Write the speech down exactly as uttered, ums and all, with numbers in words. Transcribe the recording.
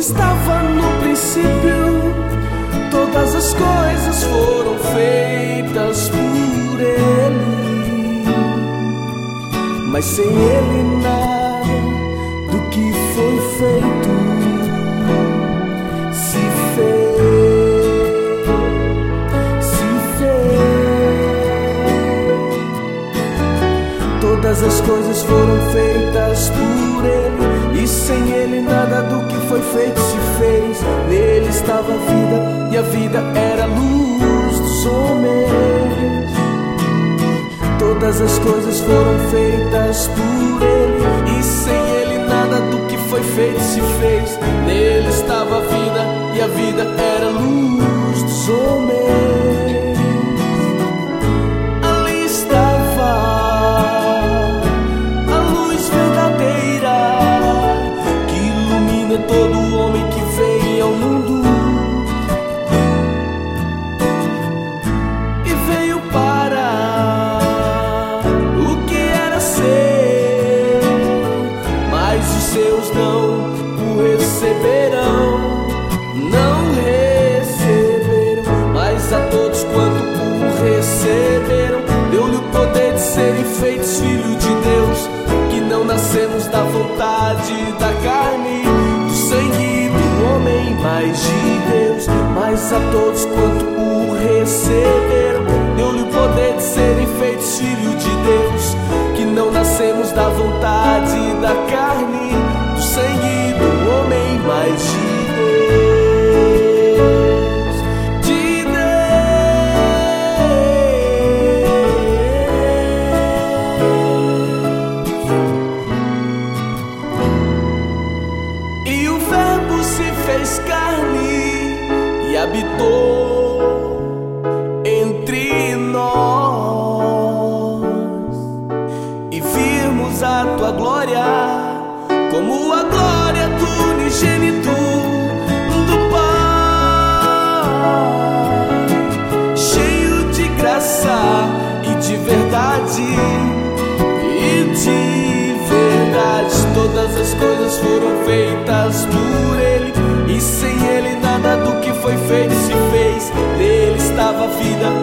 estava no princípio, todas as coisas foram feitas por Ele, mas sem Ele nada do que foi feito se fez, se fez. Todas as coisas foram feitas por Ele, e sem Ele nada do que foi feito se fez. Nele estava a vida, e a vida era a luz dos homens. Todas as coisas foram feitas por Ele, e sem Ele nada do que foi feito se fez. Nele estava a vida, e a vida era a luz dos homens. Ali estava a luz verdadeira que ilumina todo homem que vem ao mundo, e veio para o que era seu, mas os seus não o receberão, não receberam. Mas a todos quanto o receberam, deu-lhe o poder de serem feitos filhos de Deus, que não nascemos da vontade da carne, do sangue do homem, mas de Deus. Mas a todos quanto o receberam, deu-lhe o poder de serem feitos filhos de Deus, que não nascemos da vontade da carne, do sangue do homem, mas de Deus, de Deus. E o Verbo se fez carne e habitou entre nós, e vimos a tua glória, como a glória do unigênito do Pai, cheio de graça e de verdade, e de verdade. Todas as coisas foram feitas por Ele, e sem Ele nada do que foi feito se fez. Nele estava a vida,